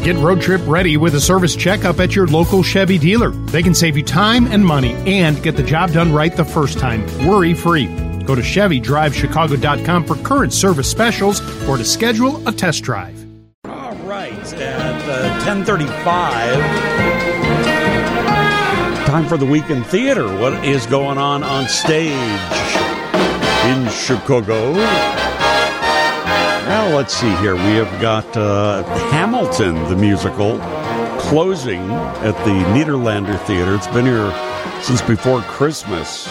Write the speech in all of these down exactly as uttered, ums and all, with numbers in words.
Get road trip ready with a service checkup at your local Chevy dealer. They can save you time and money and get the job done right the first time, worry-free. Go to Chevy Drive Chicago dot com for current service specials or to schedule a test drive. All right, at uh, ten thirty-five, time for the Weekend Theater. What is going on on stage in Chicago? Well, let's see here. We have got uh, Hamilton, the musical, closing at the Nederlander Theater. It's been here since before Christmas.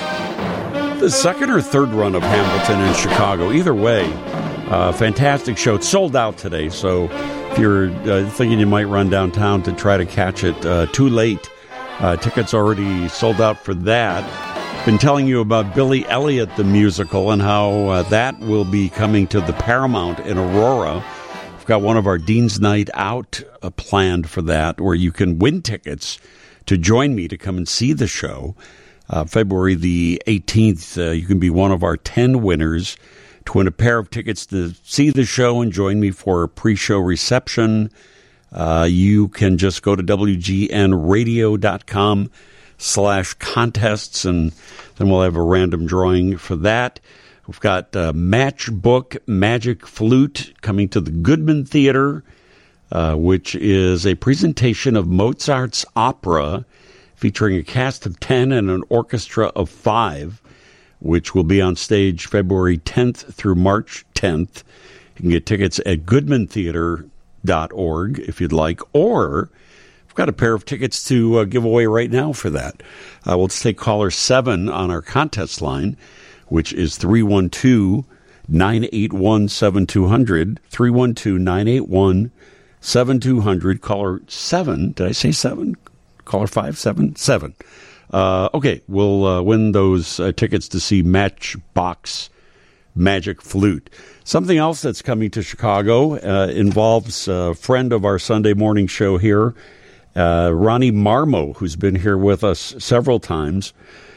The second or third run of Hamilton in Chicago. Either way, uh, fantastic show. It's sold out today, so if you're uh, thinking you might run downtown to try to catch it, uh, too late. Uh, tickets already sold out for that. Been telling you about Billy Elliot, the musical, and how uh, that will be coming to the Paramount in Aurora. We've got one of our Dean's Night Out uh, planned for that, where you can win tickets to join me to come and see the show. Uh, February the eighteenth, uh, you can be one of our ten winners to win a pair of tickets to see the show and join me for a pre-show reception. Uh, you can just go to W G N radio dot com slash contests, and then we'll have a random drawing for that. We've got uh, Matchbook Magic Flute coming to the Goodman Theater, uh, which is a presentation of Mozart's opera featuring a cast of ten and an orchestra of five, which will be on stage February tenth through March tenth. You can get tickets at goodman theater dot org if you'd like, or I've got a pair of tickets to uh, give away right now for that. Uh, we'll take caller seven on our contest line, which is three one two, nine eight one, seven two zero zero, three one two, nine eight one, seven two zero zero. Caller seven, did I say seven? Caller five, seven, seven. Uh, okay, we'll uh, win those uh, tickets to see Matchbox Magic Flute. Something else that's coming to Chicago uh, involves a friend of our Sunday morning show here, Uh, Ronnie Marmo, who's been here with us several times,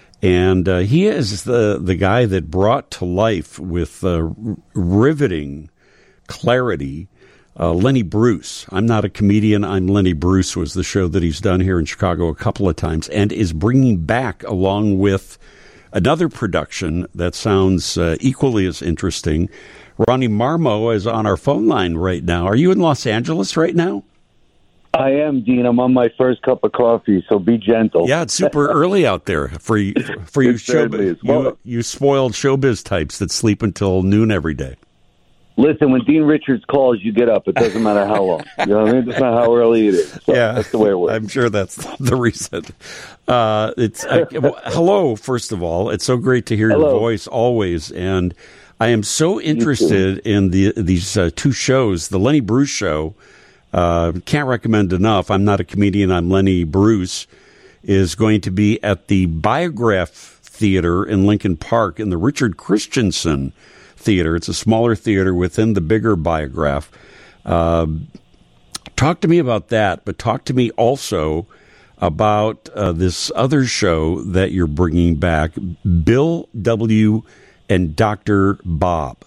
and uh, he is the, the guy that brought to life with uh, riveting clarity uh, Lenny Bruce. I'm Not a Comedian, I'm Lenny Bruce was the show that he's done here in Chicago a couple of times, and is bringing back, along with another production that sounds uh, equally as interesting. Ronnie Marmo is on our phone line right now. Are you in Los Angeles right now? I am, Dean. I'm on my first cup of coffee, so be gentle. Yeah, it's super early out there for you, for you, showbiz, you, you spoiled showbiz types that sleep until noon every day. Listen, when Dean Richards calls, you get up. It doesn't matter how long. You know what I mean? It doesn't matter how early it is. So yeah, that's the way it works. I'm sure that's the reason. Uh, it's uh, well, hello, first of all. It's so great to hear hello. your voice always, and I am so interested in the these uh, two shows, the Lenny Bruce show. Uh, can't recommend enough. I'm Not a Comedian, I'm Lenny Bruce, is going to be at the Biograph Theater in Lincoln Park in the Richard Christensen Theater. It's a smaller theater within the bigger Biograph. Uh, talk to me about that, but talk to me also about uh, this other show that you're bringing back, Bill W. and Doctor Bob.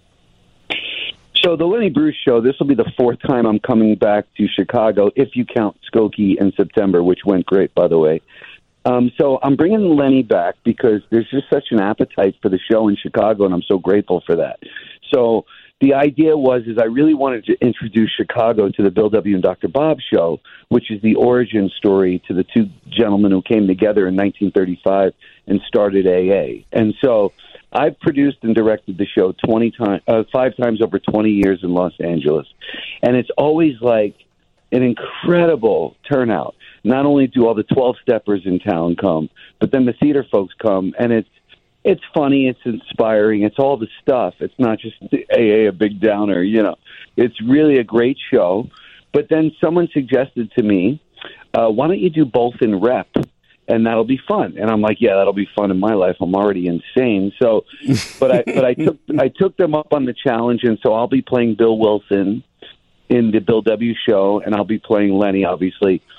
So the Lenny Bruce show, this will be the fourth time I'm coming back to Chicago, if you count Skokie in September, which went great, by the way. Um, so I'm bringing Lenny back because there's just such an appetite for the show in Chicago, and I'm so grateful for that. So the idea was is I really wanted to introduce Chicago to the Bill W. and Doctor Bob show, which is the origin story to the two gentlemen who came together in nineteen thirty-five and started A A. And so I've produced and directed the show twenty times, uh, five times over twenty years in Los Angeles, and it's always like an incredible turnout. Not only do all the twelve-steppers in town come, but then the theater folks come, and it's it's funny, it's inspiring, it's all the stuff. It's not just A A, a big downer, you know. It's really a great show. But then someone suggested to me, uh, why don't you do both in rep? And that'll be fun. And I'm like, yeah, that'll be fun in my life. I'm already insane. So, but I, but I took, I took them up on the challenge. And so I'll be playing Bill Wilson in the Bill W. show, and I'll be playing Lenny, obviously,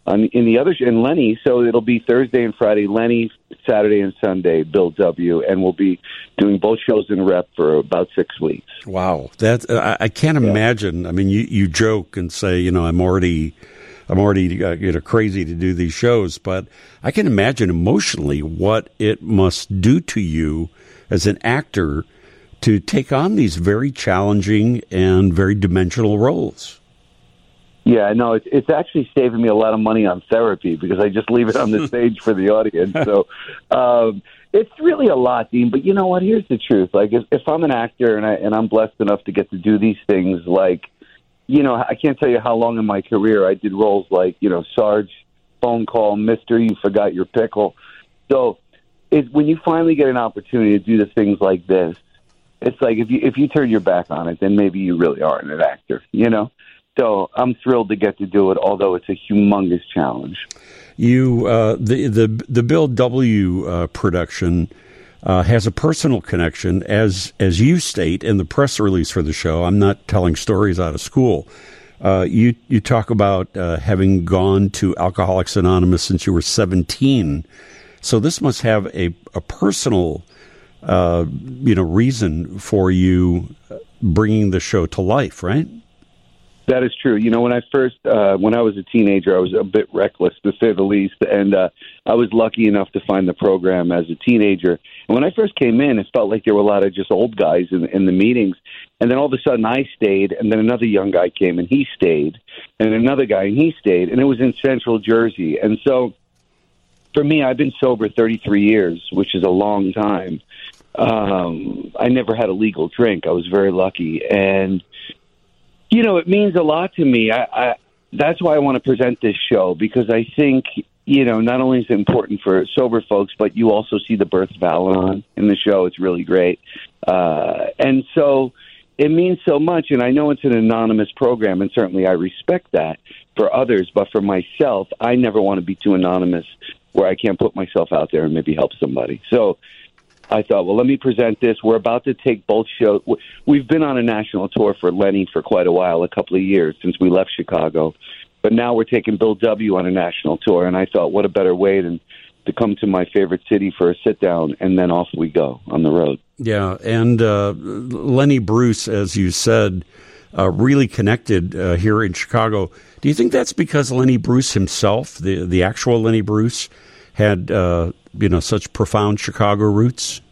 on in the other in Lenny. So it'll be Thursday and Friday, Lenny, Saturday and Sunday, Bill W. And we'll be doing both shows in rep for about six weeks. Wow, that uh, I can't yeah. imagine. I mean, you, you joke and say, you know, I'm already, I'm already uh, you know crazy to do these shows, but I can imagine emotionally what it must do to you as an actor to take on these very challenging and very dimensional roles. Yeah, no, it's it's actually saving me a lot of money on therapy because I just leave it on the stage for the audience. So um, it's really a lot, Dean. But you know what? Here's the truth. Like, if, if I'm an actor and I and I'm blessed enough to get to do these things, like, you know, I can't tell you how long in my career I did roles like, you know, Sarge, Phone Call, Mister You Forgot Your Pickle. So it, when you finally get an opportunity to do the things like this, it's like if you if you turn your back on it, then maybe you really aren't an actor, you know? So I'm thrilled to get to do it, although it's a humongous challenge. You, uh, the the the Bill W. Uh, production uh, has a personal connection, as as you state in the press release for the show. I'm not telling stories out of school. Uh, you you talk about uh, having gone to Alcoholics Anonymous since you were seventeen. So this must have a a personal, uh, you know, reason for you bringing the show to life, right? That is true. You know, when I first, uh, when I was a teenager, I was a bit reckless, to say the least, and uh, I was lucky enough to find the program as a teenager. And when I first came in, it felt like there were a lot of just old guys in, in the meetings. And then all of a sudden I stayed, and then another young guy came, and he stayed, and another guy, and he stayed, and it was in Central Jersey. And so for me, I've been sober thirty-three years, which is a long time. Um, I never had a legal drink. I was very lucky. And you know, it means a lot to me. I, I that's why I want to present this show, because I think, you know, not only is it important for sober folks, but you also see the birth of Al-Anon in the show. It's really great. Uh, and so it means so much. And I know it's an anonymous program, and certainly I respect that for others. But for myself, I never want to be too anonymous where I can't put myself out there and maybe help somebody. So I thought, well, let me present this. We're about to take both shows. We've been on a national tour for Lenny for quite a while, a couple of years since we left Chicago. But now we're taking Bill W. on a national tour, and I thought, what a better way than to come to my favorite city for a sit-down, and then off we go on the road. Yeah, and uh, Lenny Bruce, as you said, uh, really connected uh, here in Chicago. Do you think that's because Lenny Bruce himself, the, the actual Lenny Bruce, had uh, you know such profound Chicago roots?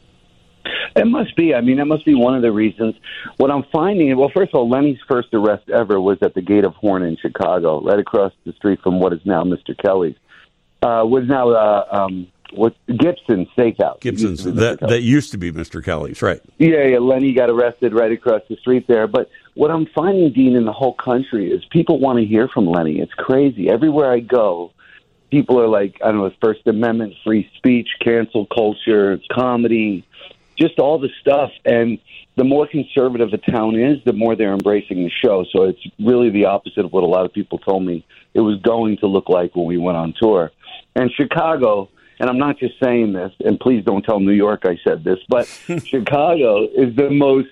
It must be. I mean, that must be one of the reasons. What I'm finding, well, first of all, Lenny's first arrest ever was at the Gate of Horn in Chicago, right across the street from what is now Mister Kelly's. Uh, was now uh, um, what Gibson's Steakhouse. Gibson's that that used to be Mister Kelly's, right? Yeah, yeah. Lenny got arrested right across the street there. But what I'm finding, Dean, in the whole country is people want to hear from Lenny. It's crazy. Everywhere I go, people are like, I don't know, First Amendment, free speech, cancel culture, comedy, just all the stuff. And the more conservative a town is, the more they're embracing the show. So it's really the opposite of what a lot of people told me it was going to look like when we went on tour. And Chicago, and I'm not just saying this, and please don't tell New York I said this, but Chicago is the most,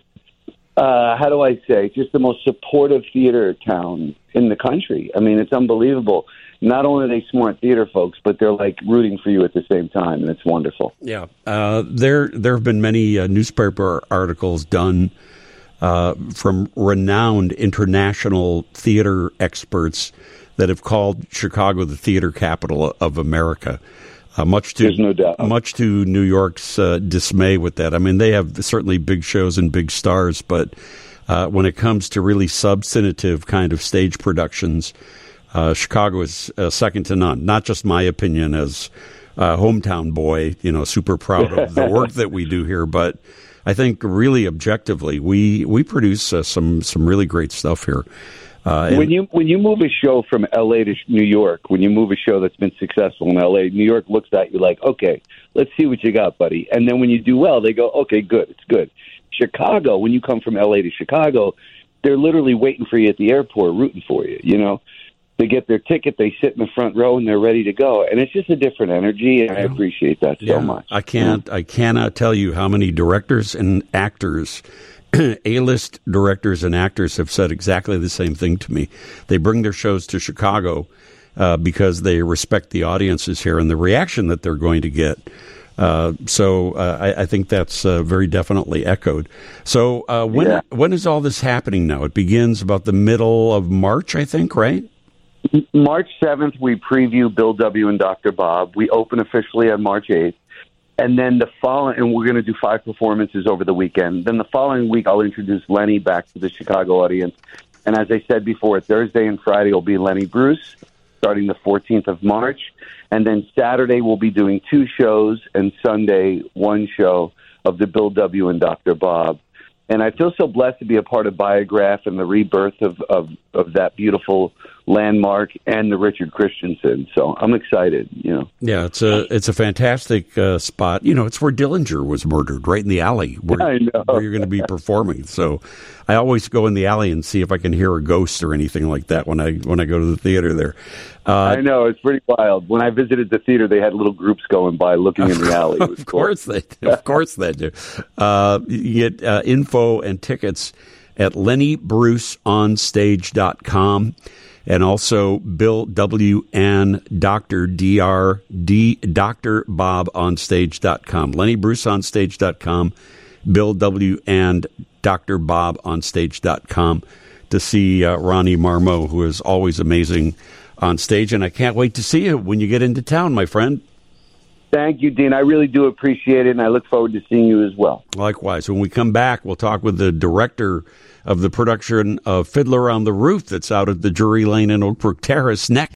uh, how do I say, just the most supportive theater town in the country. I mean, it's unbelievable. Not only are they smart theater folks, but they're like rooting for you at the same time, and it's wonderful. Yeah, uh, there there have been many uh, newspaper articles done uh, from renowned international theater experts that have called Chicago the theater capital of America. Uh, much to There's no doubt. much to New York's uh, dismay with that. I mean, they have certainly big shows and big stars, but uh, when it comes to really substantive kind of stage productions, Uh, Chicago is uh, second to none. Not just my opinion as a hometown boy, you know, super proud of the work that we do here, but I think really objectively, we we produce uh, some some really great stuff here. Uh, and when you when you move a show from L A to New York, when you move a show that's been successful in L A, New York looks at you like, okay, let's see what you got, buddy. And then when you do well, they go, okay, good, it's good. Chicago, when you come from L A to Chicago, they're literally waiting for you at the airport, rooting for you, you know. They get their ticket, they sit in the front row, and they're ready to go. And it's just a different energy, and I appreciate that so yeah, much. I can't, I cannot tell you how many directors and actors, A-list directors and actors have said exactly the same thing to me. They bring their shows to Chicago, uh, because they respect the audiences here and the reaction that they're going to get. Uh, so uh, I, I think that's uh, very definitely echoed. So uh, when yeah. when is all this happening now? It begins about the middle of March, I think, right? March seventh, we preview Bill W. and Doctor Bob. We open officially on March eighth. And then the following, and we're going to do five performances over the weekend. Then the following week, I'll introduce Lenny back to the Chicago audience. And as I said before, Thursday and Friday will be Lenny Bruce, starting the fourteenth of March. And then Saturday, we'll be doing two shows, and Sunday, one show of the Bill W. and Doctor Bob. And I feel so blessed to be a part of Biograph and the rebirth of, of, of that beautiful landmark and the Richard Christensen. So I'm excited, you know. Yeah, it's a it's a fantastic uh, spot. You know, it's where Dillinger was murdered, right in the alley where, I know. where you're going to be performing. So I always go in the alley and see if I can hear a ghost or anything like that when I when I go to the theater there. Uh, I know, it's pretty wild. When I visited the theater, they had little groups going by looking in the alley. Of course they do. Of course they do. Uh, you get uh, info and tickets at lenny bruce on stage dot com. And also Bill W. and Doctor D R D Doctor Bob on stage dot com. lenny bruce on stage dot com, Bill W. and Doctor Bob on stage dot com to see uh, Ronnie Marmo, who is always amazing on stage. And I can't wait to see you when you get into town, my friend. Thank you, Dean. I really do appreciate it, and I look forward to seeing you as well. Likewise. When we come back, we'll talk with the director of the production of Fiddler on the Roof that's out at the Drury Lane in Oak Brook Terrace next.